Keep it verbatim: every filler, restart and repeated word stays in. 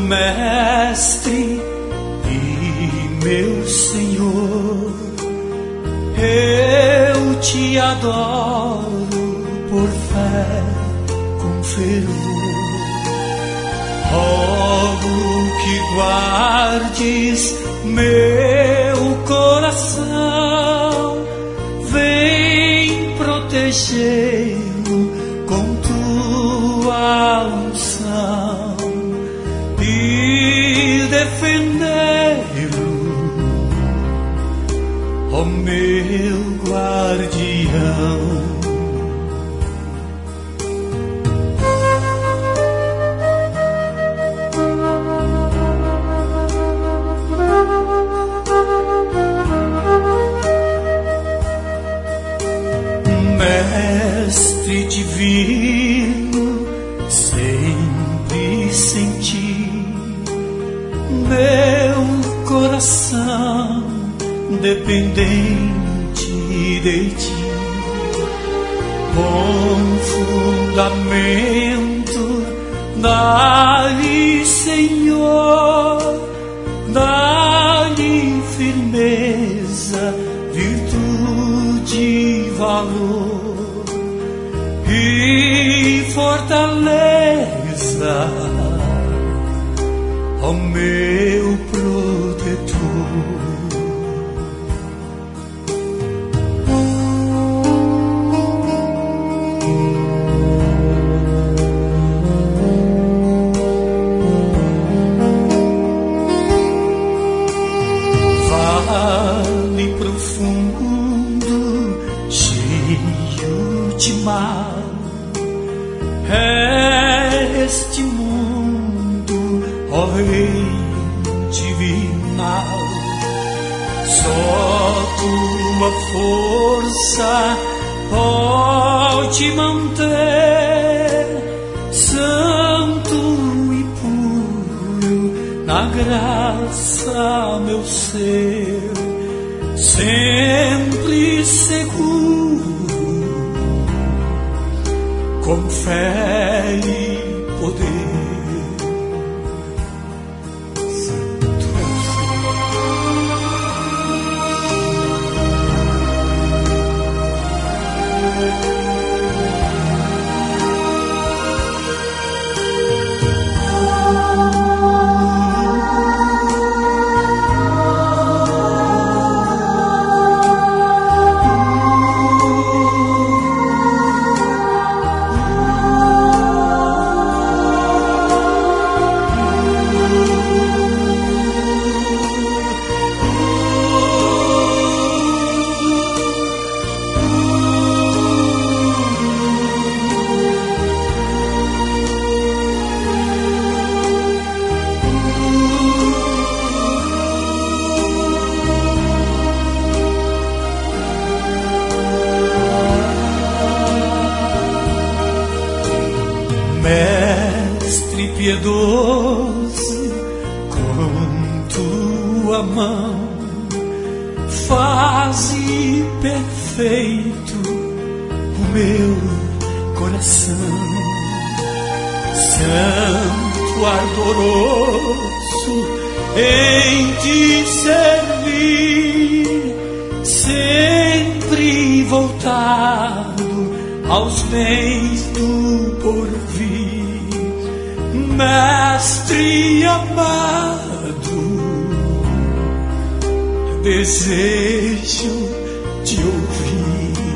Mestre e meu Senhor, eu te adoro por fé com fervor. Rogo que guardes meu coração, vem protegê-lo com tua unção e defendê-lo, ó meu guardião. Mestre divino, sempre senti meu coração dependente de ti. Com fundamento, dá-lhe, Senhor, dá-lhe firmeza, virtude e valor e fortaleza, ó meu protetor. Vale profundo, cheio de mal, é este mundo, ó Rei divinal. Só tua força pode manter santo e puro na graça meu ser, sempre seguro, com fé e poder. Mestre piedoso, com tua mão faze perfeito o meu coração. Santo ardoroso em te servir, sempre voltado aos bens do porvir. Mestre amado, desejo te ouvir.